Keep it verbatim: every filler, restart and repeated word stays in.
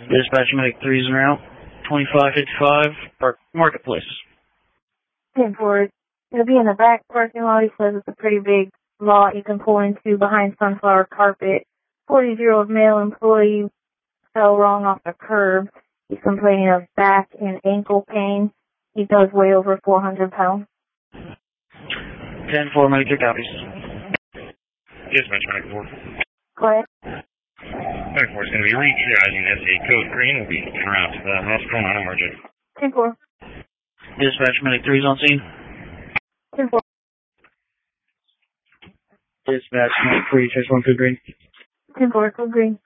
Dispatch Medic three's en route. twenty-five fifty-five, Park Marketplace. ten four. It'll be in the back parking lot. He says it's a pretty big lot you can pull into behind Sunflower Carpet. forty-year-old male employee fell wrong off the curb. He's complaining of back and ankle pain. He does weigh over four hundred pounds. ten four, Medic three copies. Dispatch Medic four. Go ahead. Medic four is going to be re-triaging S A code green. Will be en route to the hospital on emergency. ten four. Dispatch Medic three's on scene. ten four. Dispatch Medic three, trace one code green. ten four, code green.